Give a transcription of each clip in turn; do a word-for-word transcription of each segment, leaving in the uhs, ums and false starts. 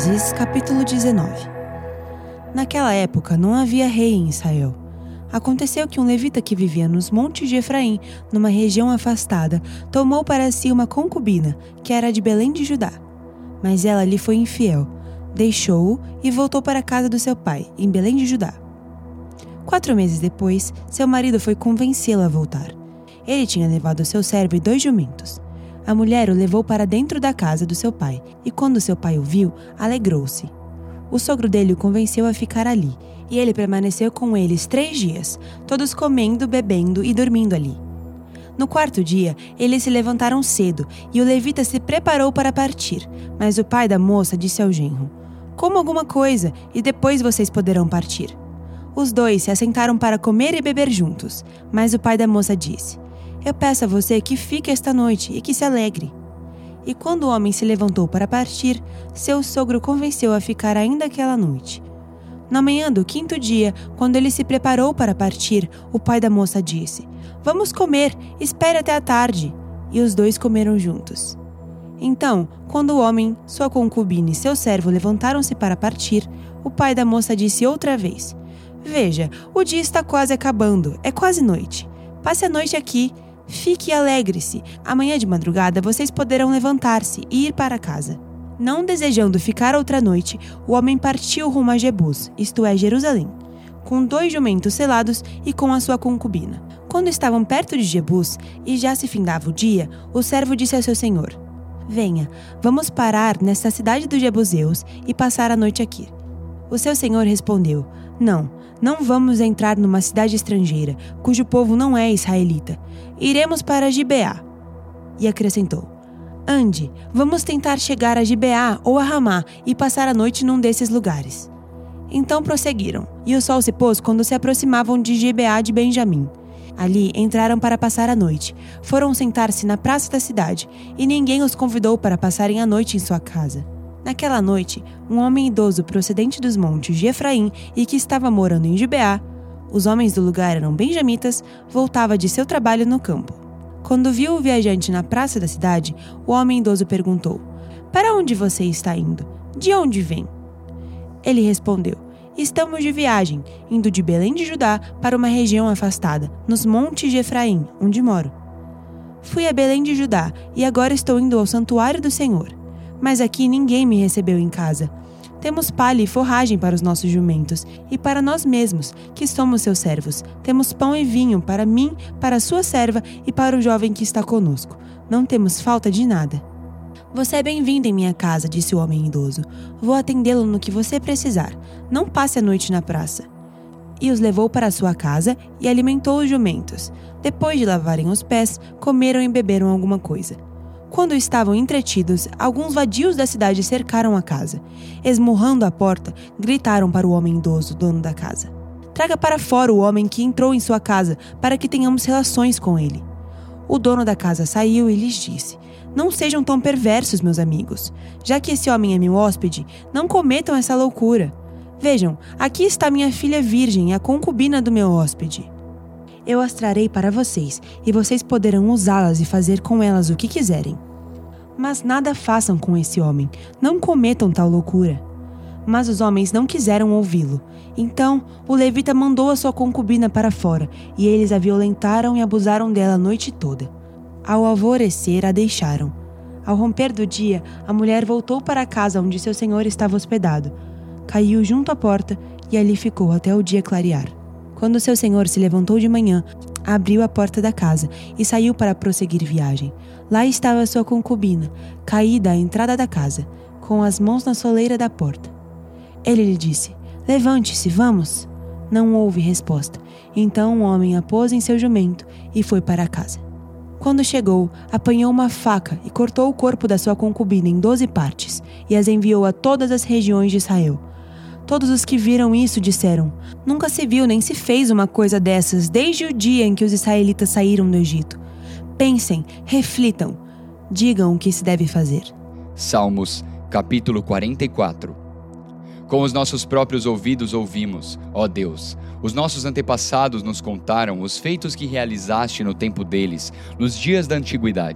Juízes, capítulo dezenove. Naquela época não havia rei em Israel. Aconteceu que um levita que vivia nos montes de Efraim, numa região afastada, tomou para si uma concubina, que era de Belém de Judá. Mas ela lhe foi infiel, deixou-o e voltou para a casa do seu pai, em Belém de Judá. Quatro meses depois, seu marido foi convencê-la a voltar. Ele tinha levado seu servo e dois jumentos. A mulher o levou para dentro da casa do seu pai, e quando seu pai o viu, alegrou-se. O sogro dele o convenceu a ficar ali, e ele permaneceu com eles três dias, todos comendo, bebendo e dormindo ali. No quarto dia, eles se levantaram cedo, e o levita se preparou para partir, mas o pai da moça disse ao genro: "Coma alguma coisa, e depois vocês poderão partir." Os dois se assentaram para comer e beber juntos, mas o pai da moça disse: "Eu peço a você que fique esta noite e que se alegre." E quando o homem se levantou para partir, seu sogro convenceu a ficar ainda aquela noite. Na manhã do quinto dia, quando ele se preparou para partir, o pai da moça disse: "Vamos comer, espere até a tarde." E os dois comeram juntos. Então, quando o homem, sua concubina e seu servo levantaram-se para partir, o pai da moça disse outra vez: "Veja, o dia está quase acabando, é quase noite. Passe a noite aqui. Fique e alegre-se. Amanhã de madrugada vocês poderão levantar-se e ir para casa." Não desejando ficar outra noite, o homem partiu rumo a Jebus, isto é, Jerusalém, com dois jumentos selados e com a sua concubina. Quando estavam perto de Jebus e já se findava o dia, o servo disse ao seu senhor: "Venha, vamos parar nesta cidade dos Jebuseus e passar a noite aqui." O seu senhor respondeu: "Não, não vamos entrar numa cidade estrangeira, cujo povo não é israelita. Iremos para Gibeá." E acrescentou: "Ande, vamos tentar chegar a Gibeá ou a Ramá e passar a noite num desses lugares." Então prosseguiram, e o sol se pôs quando se aproximavam de Gibeá de Benjamim. Ali entraram para passar a noite, foram sentar-se na praça da cidade, e ninguém os convidou para passarem a noite em sua casa. Naquela noite, um homem idoso procedente dos montes de Efraim e que estava morando em Gibeá, os homens do lugar eram benjamitas, voltava de seu trabalho no campo. Quando viu o viajante na praça da cidade, o homem idoso perguntou: "Para onde você está indo? De onde vem?" Ele respondeu: "Estamos de viagem, indo de Belém de Judá para uma região afastada, nos montes de Efraim, onde moro. Fui a Belém de Judá e agora estou indo ao santuário do Senhor. Mas aqui ninguém me recebeu em casa. Temos palha e forragem para os nossos jumentos, e para nós mesmos, que somos seus servos. Temos pão e vinho para mim, para a sua serva e para o jovem que está conosco. Não temos falta de nada." "Você é bem-vindo em minha casa", disse o homem idoso. "Vou atendê-lo no que você precisar. Não passe a noite na praça." E os levou para a sua casa e alimentou os jumentos. Depois de lavarem os pés, comeram e beberam alguma coisa. Quando estavam entretidos, alguns vadios da cidade cercaram a casa. Esmurrando a porta, gritaram para o homem idoso, dono da casa: "Traga para fora o homem que entrou em sua casa, para que tenhamos relações com ele." O dono da casa saiu e lhes disse: "Não sejam tão perversos, meus amigos. Já que esse homem é meu hóspede, não cometam essa loucura. Vejam, aqui está minha filha virgem e a concubina do meu hóspede. Eu as trarei para vocês, e vocês poderão usá-las e fazer com elas o que quiserem. Mas nada façam com esse homem, não cometam tal loucura." Mas os homens não quiseram ouvi-lo. Então o levita mandou a sua concubina para fora, e eles a violentaram e abusaram dela a noite toda. Ao alvorecer, a deixaram. Ao romper do dia, a mulher voltou para a casa onde seu senhor estava hospedado. Caiu junto à porta e ali ficou até o dia clarear. Quando seu senhor se levantou de manhã, abriu a porta da casa e saiu para prosseguir viagem. Lá estava sua concubina, caída à entrada da casa, com as mãos na soleira da porta. Ele lhe disse: "Levante-se, vamos." Não houve resposta. Então o homem a pôs em seu jumento e foi para a casa. Quando chegou, apanhou uma faca e cortou o corpo da sua concubina em doze partes e as enviou a todas as regiões de Israel. Todos os que viram isso disseram: "Nunca se viu nem se fez uma coisa dessas desde o dia em que os israelitas saíram do Egito." Pensem, reflitam, digam o que se deve fazer. Salmos, capítulo quarenta e quatro. Com os nossos próprios ouvidos ouvimos, ó Deus, os nossos antepassados nos contaram os feitos que realizaste no tempo deles, nos dias da antiguidade.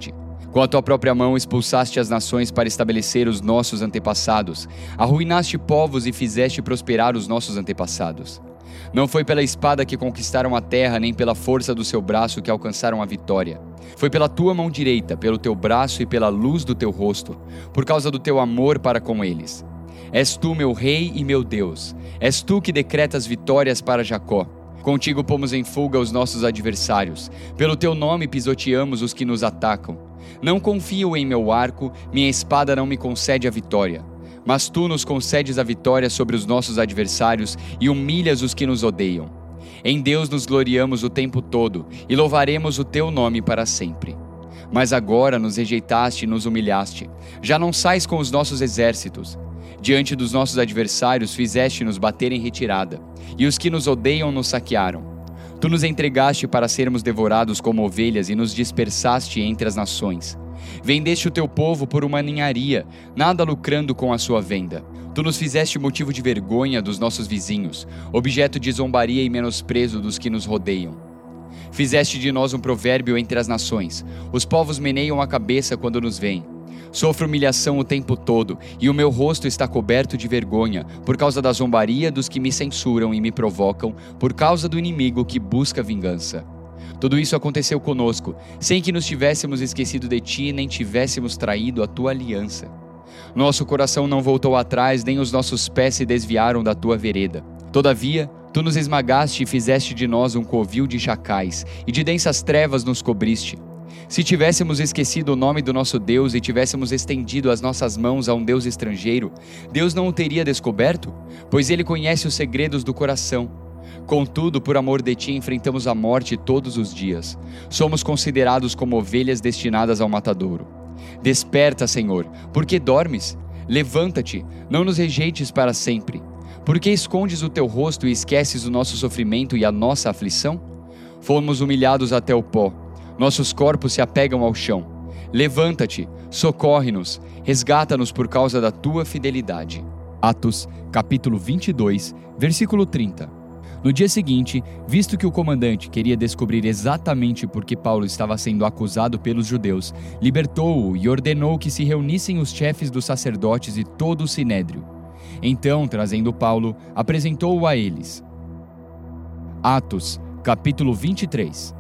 Com a tua própria mão expulsaste as nações para estabelecer os nossos antepassados. Arruinaste povos e fizeste prosperar os nossos antepassados. Não foi pela espada que conquistaram a terra, nem pela força do seu braço que alcançaram a vitória. Foi pela tua mão direita, pelo teu braço e pela luz do teu rosto, por causa do teu amor para com eles. És tu meu rei e meu Deus. És tu que decretas vitórias para Jacó. Contigo pomos em fuga os nossos adversários. Pelo teu nome pisoteamos os que nos atacam. Não confio em meu arco, minha espada não me concede a vitória. Mas tu nos concedes a vitória sobre os nossos adversários e humilhas os que nos odeiam. Em Deus nos gloriamos o tempo todo e louvaremos o teu nome para sempre. Mas agora nos rejeitaste e nos humilhaste. Já não sais com os nossos exércitos. Diante dos nossos adversários fizeste-nos bater em retirada, e os que nos odeiam nos saquearam. Tu nos entregaste para sermos devorados como ovelhas e nos dispersaste entre as nações. Vendeste o teu povo por uma ninharia, nada lucrando com a sua venda. Tu nos fizeste motivo de vergonha dos nossos vizinhos, objeto de zombaria e menosprezo dos que nos rodeiam. Fizeste de nós um provérbio entre as nações. Os povos meneiam a cabeça quando nos veem. Sofro humilhação o tempo todo, e o meu rosto está coberto de vergonha, por causa da zombaria dos que me censuram e me provocam, por causa do inimigo que busca vingança. Tudo isso aconteceu conosco, sem que nos tivéssemos esquecido de ti, nem tivéssemos traído a tua aliança. Nosso coração não voltou atrás, nem os nossos pés se desviaram da tua vereda. Todavia, tu nos esmagaste e fizeste de nós um covil de chacais, e de densas trevas nos cobriste. Se tivéssemos esquecido o nome do nosso Deus e tivéssemos estendido as nossas mãos a um Deus estrangeiro, Deus não o teria descoberto? Pois Ele conhece os segredos do coração. Contudo, por amor de ti, enfrentamos a morte todos os dias. Somos considerados como ovelhas destinadas ao matadouro. Desperta, Senhor, por que dormes? Levanta-te, não nos rejeites para sempre. Por que escondes o teu rosto e esqueces o nosso sofrimento e a nossa aflição? Fomos humilhados até o pó. Nossos corpos se apegam ao chão. Levanta-te, socorre-nos, resgata-nos por causa da tua fidelidade. Atos, capítulo vinte e dois, versículo trinta. No dia seguinte, visto que o comandante queria descobrir exatamente por que Paulo estava sendo acusado pelos judeus, libertou-o e ordenou que se reunissem os chefes dos sacerdotes e todo o sinédrio. Então, trazendo Paulo, apresentou-o a eles. Atos, capítulo vinte e três.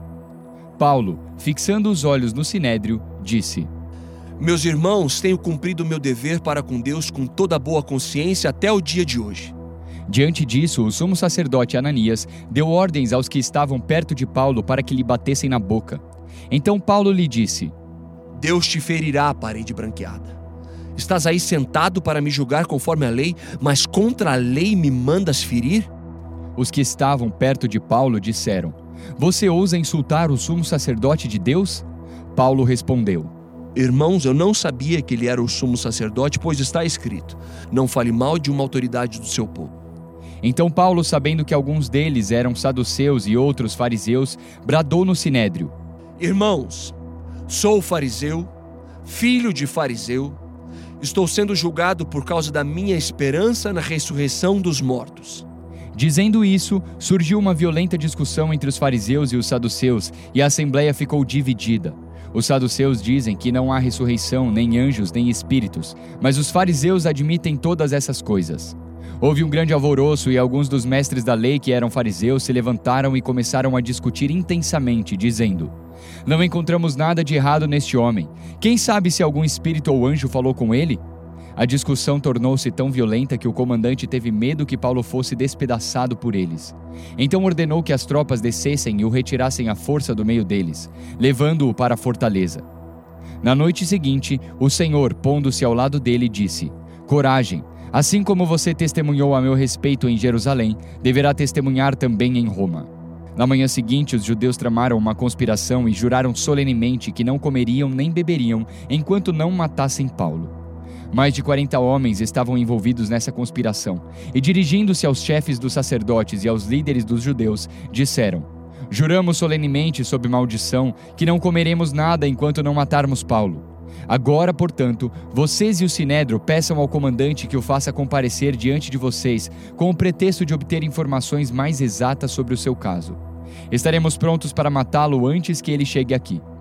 Paulo, fixando os olhos no sinédrio, disse: Meus irmãos, tenho cumprido o meu dever para com Deus com toda boa consciência até o dia de hoje. Diante disso, o sumo sacerdote Ananias deu ordens aos que estavam perto de Paulo para que lhe batessem na boca. Então Paulo lhe disse: Deus te ferirá, parede branqueada. Estás aí sentado para me julgar conforme a lei, mas contra a lei me mandas ferir? Os que estavam perto de Paulo disseram: Você ousa insultar o sumo sacerdote de Deus? Paulo respondeu: Irmãos, eu não sabia que ele era o sumo sacerdote, pois está escrito: Não fale mal de uma autoridade do seu povo. Então Paulo, sabendo que alguns deles eram saduceus e outros fariseus, bradou no sinédrio: Irmãos, sou fariseu, filho de fariseu. Estou sendo julgado por causa da minha esperança na ressurreição dos mortos. Dizendo isso, surgiu uma violenta discussão entre os fariseus e os saduceus, e a assembleia ficou dividida. Os saduceus dizem que não há ressurreição, nem anjos, nem espíritos, mas os fariseus admitem todas essas coisas. Houve um grande alvoroço e alguns dos mestres da lei que eram fariseus se levantaram e começaram a discutir intensamente, dizendo: Não encontramos nada de errado neste homem. Quem sabe se algum espírito ou anjo falou com ele? A discussão tornou-se tão violenta que o comandante teve medo que Paulo fosse despedaçado por eles. Então ordenou que as tropas descessem e o retirassem à força do meio deles, levando-o para a fortaleza. Na noite seguinte, o Senhor, pondo-se ao lado dele, disse: Coragem, assim como você testemunhou a meu respeito em Jerusalém, deverá testemunhar também em Roma. Na manhã seguinte, os judeus tramaram uma conspiração e juraram solenemente que não comeriam nem beberiam enquanto não matassem Paulo. Mais de quarenta homens estavam envolvidos nessa conspiração, e dirigindo-se aos chefes dos sacerdotes e aos líderes dos judeus, disseram: Juramos solenemente sob maldição que não comeremos nada enquanto não matarmos Paulo. Agora, portanto, vocês e o sinédrio peçam ao comandante que o faça comparecer diante de vocês, com o pretexto de obter informações mais exatas sobre o seu caso. Estaremos prontos para matá-lo antes que ele chegue aqui.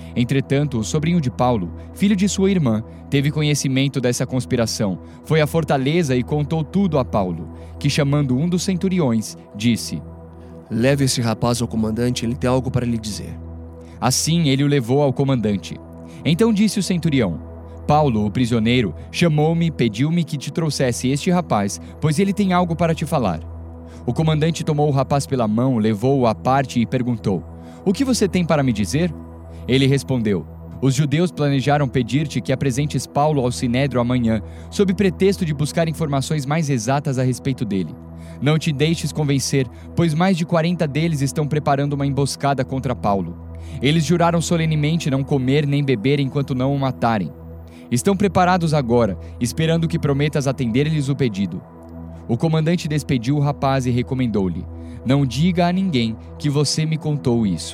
Entretanto, o sobrinho de Paulo, filho de sua irmã, teve conhecimento dessa conspiração, foi à fortaleza e contou tudo a Paulo, que, chamando um dos centuriões, disse: Leve esse rapaz ao comandante, ele tem algo para lhe dizer. Assim ele o levou ao comandante. Então disse o centurião: Paulo, o prisioneiro, chamou-me e pediu-me que te trouxesse este rapaz, pois ele tem algo para te falar. O comandante tomou o rapaz pela mão, levou-o à parte e perguntou: O que você tem para me dizer? Ele respondeu: Os judeus planejaram pedir-te que apresentes Paulo ao sinédrio amanhã, sob pretexto de buscar informações mais exatas a respeito dele. Não te deixes convencer, pois mais de quarenta deles estão preparando uma emboscada contra Paulo. Eles juraram solenemente não comer nem beber enquanto não o matarem. Estão preparados agora, esperando que prometas atender-lhes o pedido. O comandante despediu o rapaz e recomendou-lhe: Não diga a ninguém que você me contou isso.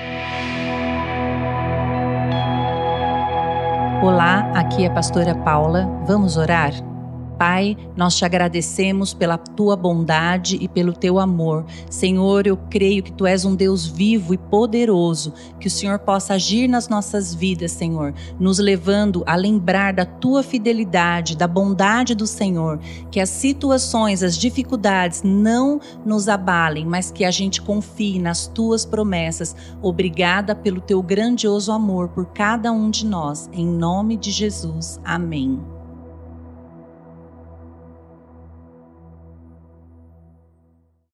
Olá, aqui é a pastora Paula. Vamos orar? Pai, nós te agradecemos pela tua bondade e pelo teu amor. Senhor, eu creio que tu és um Deus vivo e poderoso, que o Senhor possa agir nas nossas vidas, Senhor, nos levando a lembrar da tua fidelidade, da bondade do Senhor, que as situações, as dificuldades não nos abalem, mas que a gente confie nas tuas promessas. Obrigada pelo teu grandioso amor por cada um de nós. Em nome de Jesus. Amém.